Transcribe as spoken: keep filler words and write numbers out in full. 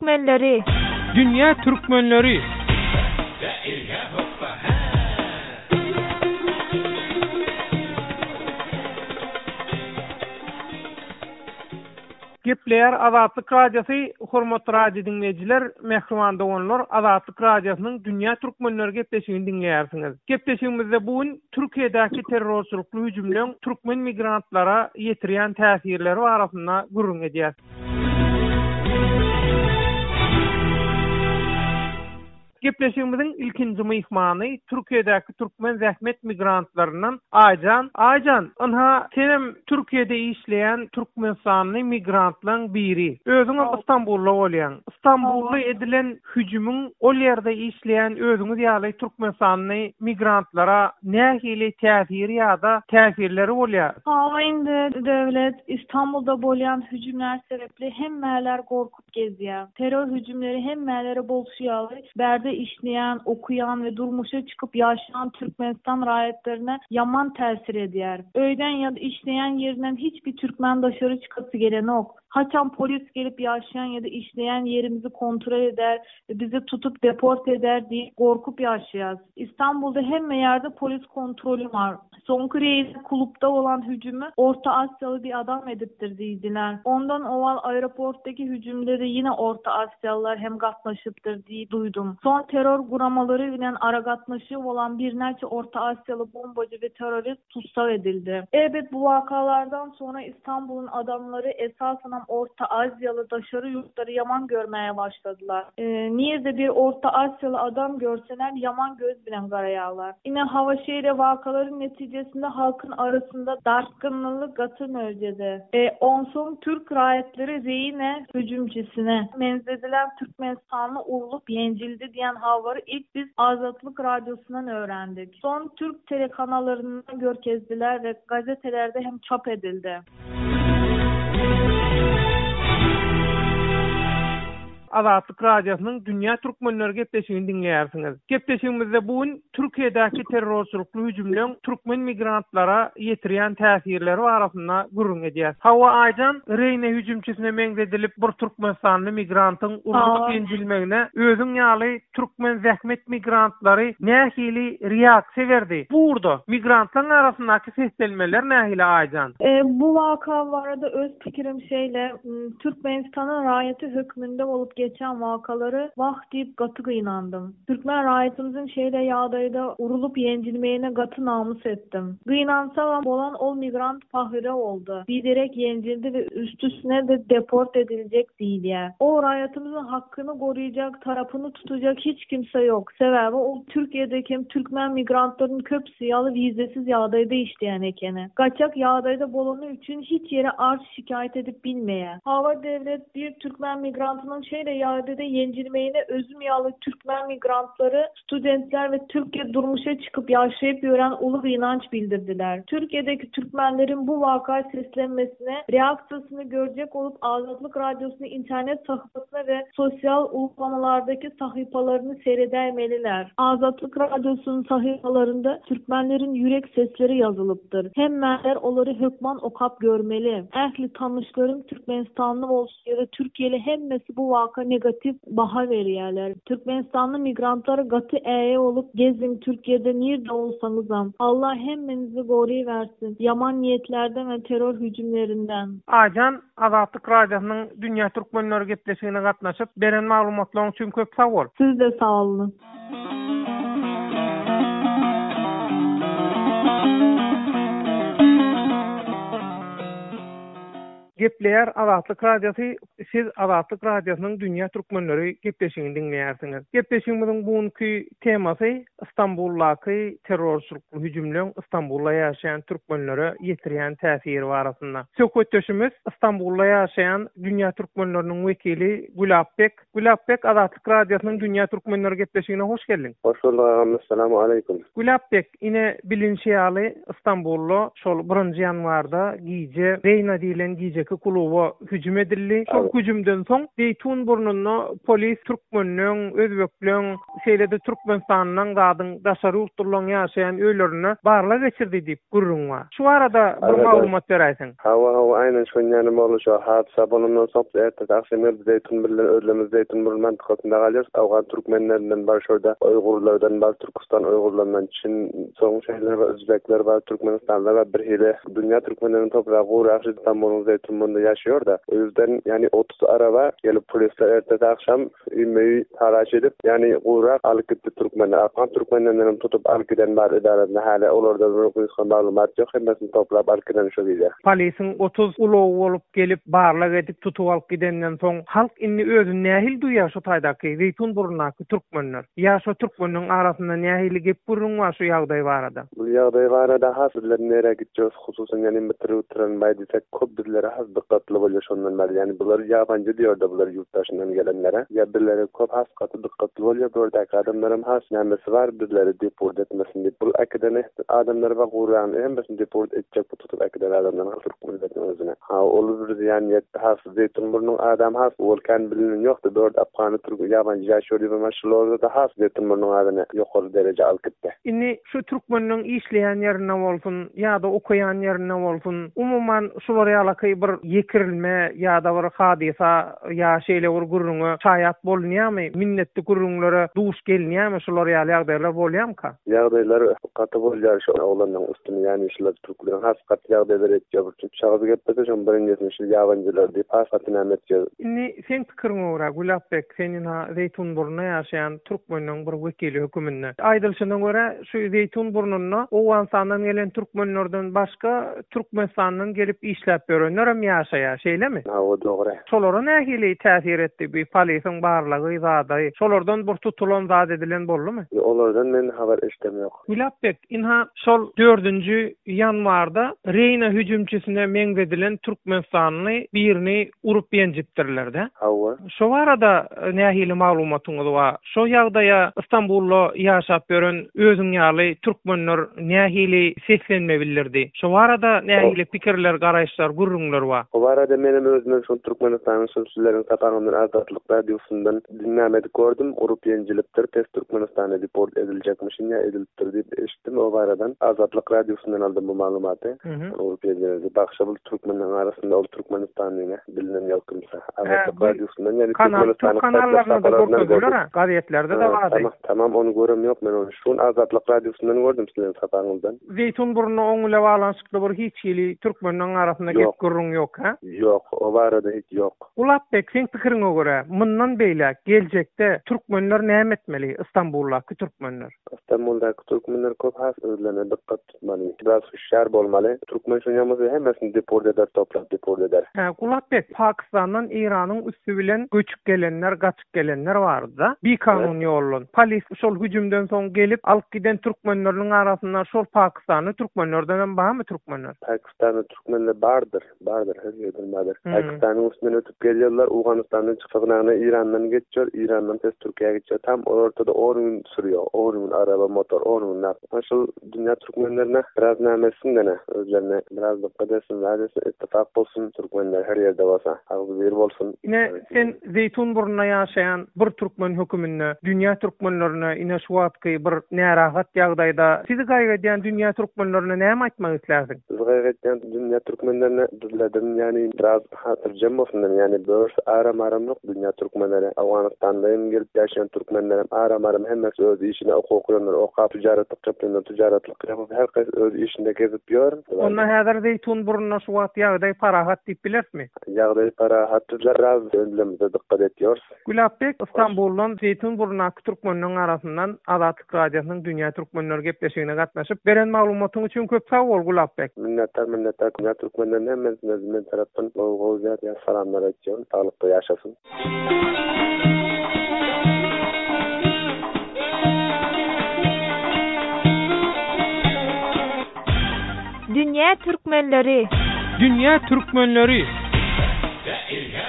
Türkmenleri. Dünya Türkmenleri. Gepleyer Azatlyk Radiosu, hormatly radio dinleyijiler, mehrimanda bolanlar, Azatlyk Radiosynyň Dünya Türkmenleri gepleşigini dinleýärsiňiz. Gepleşigimizde bugun Türkiýedäki terrorçylykly hüjümleň türkmen migrantlara ýetirýän täsirleri barasynda gurrun edýär. Gepleşigimiziň ilkinji myhmany Türkiýedäki türkmen zähmet migrantlarynyň Aýjan. Aýjan, onha senem Türkiýede işleýän türkmenistanyň migrantlaryň biri. Özüňiz İstanbulda bolýan. İstanbulda edilen hüjümüň ol ýerde işleýän özüňiz ýaly türkmenistanyň migrantlara nähili täsiri ýa-da täsirleri bolýar? Ha, indi döwlet İstanbulda bolýan hüjümler sebepli hemmeler gorkup gezýär. Terör hüjümleri hemmelere bolşýaly. Berde işleyen, okuyan ve durmuşa çıkıp yaşayan Türkmenistan raýatlaryna yaman täsir edýär. Öýden ýa-da işleyen ýerinden hiçbir Türkmen daşary çıkasy gelenok. Haçan polis gelip yaşayan ya da işleyen yerimizi kontrol eder ve bizi tutup deport eder diye korkup yaşayaz. İstanbul'da hem yerde polis kontrolü var. Soňky reýis klubda olan hüjümi Orta Asyalı bir adam edipdir diýdiler. Ondan oval aeroportdaki hüjümde de yine Orta Asyalılar hem gatnaşypdyr diýip duydum. Son terör guramaları bilen ara gatnaşyp olan bir neçe Orta Asyalı bombacı ve terörist tutsak edildi. Elbet bu vakalardan sonra İstanbul'un adamları esasen Orta Asyalı daşarı yurtları yaman görmeye başladılar. Ee, niye de bir Orta Asyalı adam görseler yaman göz bilen garayalar. Yine Havaşehir'e vakaların neticesinde halkın arasında dargınlık gatı mevcede. Ee, onson Türk raýatları zeyine hücumçisine menzedilen Türkmenistanlı urulup yencildi diyen havarı ilk biz Azatlyk Radyosu'ndan öğrendik. Son Türk telekanallarından görkezdiler ve gazetelerde hem çap edildi. Azatlyk Radiosynyň Dünya Türkmenleri gepleşigini dinleýärsiňiz. Gepleşigimizde bugun Türkiýedäki terrorçylykly hüjümleň türkmen migrantlara ýetirýän täsirleri barasynda gurrun edýär. Hawa Aýjan reýne hüjümçisine meňzedilip bir türkmenistanyň migrantyň urulyp ýenjilmegine özüň ýaly türkmen zähmet migrantlary nähili reaksiýa berdi. Burada migrantlaryň arasyndaky seslenmeler nähili Aýjan? E, bu vaka barada öz pikirim şeýle Türkmenistanyň raýaty hökmünde bolup geçen vakaları vah deyip gatı gıynandım. Türkmen raýatymyzyň şeýle ýagdaýda urulup ýenjilmegine gatı namus etdim. Gıynansam bolan ol migrant pahire oldu. Biderek ýenjildi ve üst üstüne de deport edilecek diýilýär. O raýatymyzyň hakkını goruýjak, tarapını tutacak hiç kimse yok. Sebäbi o Türkiýedeki hem Türkmen migrantlarynyň köpsi ýaly vizesiz ýagdaýda işleýän ekeni. Gaçak ýagdaýda bolany üçin hiç ýere arş şikayet edip bilmeýär. Hawa devlet bir Türkmen migrantynyň şeýle ýagdaýda ýenjilmegine özüm ýaly Türkmen migrantları, studentler ve Türkiye durmuşa çıkıp yaşayıp ýören uly gynanç bildirdiler. Türkiye'deki Türkmenlerin bu vaka seslenmesine reaksiýasyny görjek olup Azatlyk Radyosu'nun internet sayfasına ve sosyal uygulamalardaki sayfalarını seyredemeliler. Azatlyk Radyosu'nun sayfalarında Türkmenlerin yürek sesleri yazılıptır. Hemmeler olary hökman okap görmeli. Ähli tanışlarım Türkmenistanlı bolsa ýa-da Türkiýeli hemmesi bu vaka negatif baha berýärler. Türkmenistanlı migrantlar gatı äýe olup gezin Türkiýede nirde bolsaňyzam. Allah hemmenizi goruý versin. Yaman niýetlerden ve terör hüjümlerinden. Aýjan Azatlyk Radiosynyň Dünya Türkmenleri gepleşigine gatnaşyp beren maglumatlaryň üçin köp sag bol. Siz de sag olun. Gepleyer Azatlyk Radiosu, siz Azatlyk Radiosynyň Dünya Türkmenleri gepleşigini dinleýärsiňiz. Gepleşigimiziň bugünkü temasy İstanbuldaky terrorçylykly hüjümleň İstanbulda ýaşaýan türkmenlere ýetirýän täsiri barasynda. Söhbetdeşimiz İstanbulda ýaşaýan Dünya Türkmenleriniň wekili Gulapbek. Gulapbek, Azatlyk Radiosynyň Dünya Türkmenleri gepleşigine hoş geldiň. Hoş bulduk. Assalamu alaykum. Gulapbek, ine bilinçli ýaly İstanbulda şol birinji ýanwarda giýje, Reyna diýilen giýje Türkiýedäki kluba hüjüm edildi. Şol hüjümden soň Zeytunburnuny polis türkmenliň, özbekliň, şeýlede Türkmenistanyň gadyň daşary ýurtlaryň ýaşaýan öýlerini barla geçirdi diýip gurrun bar. Şu arada bir maglumat berýärsiň. Hawa hawa aynen şo ýany boluşa hadisa bolundan soň ertesi akşam Zeytun bilen özlemiz Zeytunburnu mantykasynda galýar. Awgan türkmenlerinden bar şurda Uýgurlardan bar Türkistan Uýgurlaryndan Çin soň şeýler we özbekler bar Türkmenistanda we bir hili dünýä türkmenleriniň topragy Guraşy Zeytunburnu Zeytunburnu'nda ýaşaýar da. O yüzden yani otuz araba gelip polisler ertesi akşam ümmeyi haraç edip yani Gurak alıp gitti Türkmenler. Afgan Türkmenlerinin tutup alıp giden bar idaresinde hala olarda bir kuyuskan malumat yok. Hemmesini toplap alıp giden şu gidiyor. Polisin otuz ulow olup gelip barla edip tutup alıp gidenden soň halk inni özü nähil duýar şu taýdaky Zeytunburnu'naky türkmenler. Ya şu türkmenlerin arasında nähil gep burun var şu ýagdaý barada. Bu ýagdaý barada hasyrlar nere gitjek hususan yani bitirýän baýdysek köp bizlere has dikkatli bolýar şondan bäri. Yani bular ýabancı diýär da bular ýurtdaşyndan gelenlere. Ya bizlere köp has gaty dikkatli bolýar. Buradaki adamlarym has nämesi var bizleri deport etmesin diýip. Bu akademy adamlar we Guran hemmesini deport etjek bu tutup akademy adamlaryň türkmenlerden özüne. Ha olur bir yani has Zeytunburnu'nun adam has volkan bilinen ýokdy. Dört Afgany türk ýabancı ýaşaýar diýip maşallah da has Zeytunburnu'nun adyny ýokary derejä alyp gitdi. Inni şu türkmenlerin işleýän ýerine bolsun ýa-da okuyan ýerine bolsun umuman şolary alaky bir yekirilme ýa-da bir hadisa ýa şeýle bir gurrungy çaýat bolýarmy? Minnetli gurrunlara duş gelýärmi? Şolary ýagdaýlar bolýarmy? Ýagdaýlar gaty bolýar şu oglanyň üstüne ýani şular türklerin has gaty ýagdaýlar etýär. Şahyzy gepmese şoň biriňisini şu ýabancılar diýip has gaty nämetýär. Inni sen pikiriňe görä Gulapbek senin ha Zeytunburnu'na ýaşaýan türkmenliň bir wekili höküminde aýdylşyna görä şu Zeytunburnu'na owan sandan gelen türkmenlerden başga Türkmenistanyň gelip işläp berenler hem ýaşaýar, şeýlemi? Ha, o dogry. Şolara nähili täsir etdi bu polisin barlygy zady? Şolardan bir tutulan zat edilen boldymy? Olardan men habar eşdem ýok. Gulapbek, inha şol dördünji ýanwarda Reyna hüjümçisine meňzedilen Türkmenistanly birini urup ýenjipdirler-de. Hawa. Şo arada nähili maglumatyňyz bar? Şo ýagdaýa Istanbulda ýaşap beren özüň ýaly türkmenler nähili seslenme bildirdi. Şo arada nähili pikirler, garaýşlar, gurrunlar bar? O arada menim özüm şu Türkmenistanyň sözçülerini tapanyň Azatlyk radiosundan dinlämedik gördüm. Urup ýenjilipdir, tez Türkmenistana deport ediljekmiş, ýa edilipdir diýip eşitdim. O aradan Azatlyk radiosundan aldym bu maglumaty. Urup ýenjildi. Bakşa bu türkmenlerin arasynda ol Türkmenistanyň bilinen ýalkymsa. Azatlyk radiosundan ýani Türkmenistanyň kanallarynda görkezdiler, gazetlerde de bardy. Tamam, tamam onu görem ýok men onu. Şunu Azatlyk radiosundan gördüm sizlerin tapanyňdan. Zeytunburnu oňla balanşykly bir hiç ýyly türkmenlerin arasynda gep gurrun ýok, ha? Ýok, o barada hiç ýok. Gulapbek, sen pikiriňe görä, mundan beýle geljekde türkmenler näme etmeli? Istanbuldaky türkmenler. Istanbuldaky türkmenler köp has özlerine dikkat tutmaly. Biraz huşyar bolmaly. Türkmen şoňamyzy hemmesini deport eder, toplap deport eder. Ha, Gulapbek, Pakistandan Iranyň üstü bilen göçüp gelenler, gaçyp gelenler bardy. Bir kanun ýollan. Polis şol hüjümden soň gelip alyp giden türkmenleriň arasynda şol Pakistany türkmenlerden barmy türkmenler? Pakistany türkmenler bardyr, bardyr, her ýerden bardyr. Pakistanyň üstünden ötüp gelýärler, Awganystandan çykýarlar, Irandan geçýär, Irandan tez Türkiýeге geçýär. Tam ortada orun sürüyor, orun araba, motor, orun nak. Şol dünýä türkmenlerine biraz nämesinden özlerine biraz dikkat etsinler, ittifak bolsun, türkmenler her ýerde bolsa, hagy bir bolsun. Ine sen Zeytunburnu'na ýaşaýan bir türkmen höküminde dünýä türkmenlerine ine şu wagtky bir närahat ýagdaýda sizi gaýredýän dünýä türkmenlerine näme aýtmak islersiň? Biz gaýredýän dünýä türkmenlerine bizlerden ýani biraz hatyrjam bolsun, ýani börs ara-maram ýok dünýä türkmenleri. Awganystandan gelip ýaşaýan türkmenler ara-maram hemmesi öz işine okuýanlar, okap tijaratlyk yapýanlar, tijaratlyk ýapap her kaysi öz işinde gezip ýör. Onda häzir Zeytunburnu'na şu wagt ýagdaý parahat diýip bilersmi? Ýagdaý parahatlar raz öňlemizde dikkat etýär. Gulapbek, Istanbuldan Zeytunburnu'naky türkmenleriň arasyndan Azatlyk radiosynyň dünýä türkmenleri gepleşigine gatnaşyp beren maglumatyň üçin köp sag bol Gulapbek. Minnettar, minnettar. Dünýä türkmenlerine hemmesine men tarapdan gowy ýa salamlar etýän. Sağlykda ýaşasyn. Dünýä türkmenleri. Dünýä türkmenleri.